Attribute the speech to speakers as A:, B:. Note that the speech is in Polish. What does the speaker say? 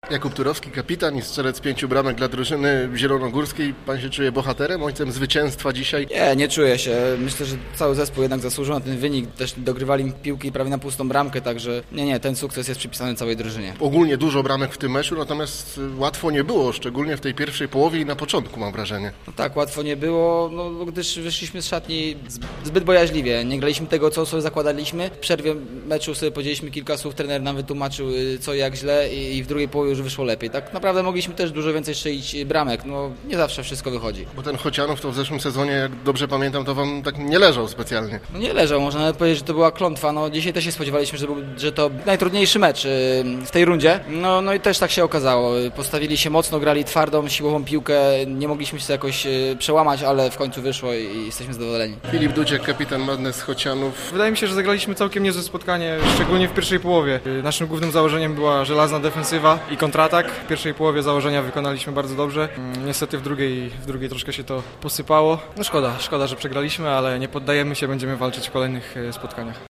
A: Jakub Turowski, kapitan i strzelec 5 bramek dla drużyny zielonogórskiej. Pan się czuje bohaterem, ojcem zwycięstwa dzisiaj?
B: Nie czuję się. Myślę, że cały zespół jednak zasłużył na ten wynik. Też dogrywali piłki prawie na pustą bramkę, także ten sukces jest przypisany całej drużynie.
A: Ogólnie dużo bramek w tym meczu, natomiast łatwo nie było, szczególnie w tej pierwszej połowie i na początku, mam wrażenie.
B: No tak, łatwo nie było, gdyż wyszliśmy z szatni zbyt bojaźliwie. Nie graliśmy tego, co sobie zakładaliśmy. W przerwie meczu sobie powiedzieliśmy kilka słów, trener nam wytłumaczył co i jak źle i w drugiej połowie już wyszło lepiej. Tak naprawdę mogliśmy też dużo więcej strzelić bramek. Nie zawsze wszystko wychodzi.
A: Bo ten Chocianów to w zeszłym sezonie, jak dobrze pamiętam, to wam tak nie leżał specjalnie.
B: Nie leżał, można nawet powiedzieć, że to była klątwa. Dzisiaj też się spodziewaliśmy, że to najtrudniejszy mecz w tej rundzie. I też tak się okazało. Postawili się mocno, grali twardą, siłową piłkę. Nie mogliśmy się jakoś przełamać, ale w końcu wyszło i jesteśmy zadowoleni.
A: Filip Dudziek, kapitan Madness Chocianów.
C: Wydaje mi się, że zagraliśmy całkiem niezłe spotkanie, szczególnie w pierwszej połowie. Naszym głównym założeniem była żelazna defensywa i kontratak. W pierwszej połowie założenia wykonaliśmy bardzo dobrze. Niestety w drugiej troszkę się to posypało. Szkoda, że przegraliśmy, ale nie poddajemy się, będziemy walczyć w kolejnych spotkaniach.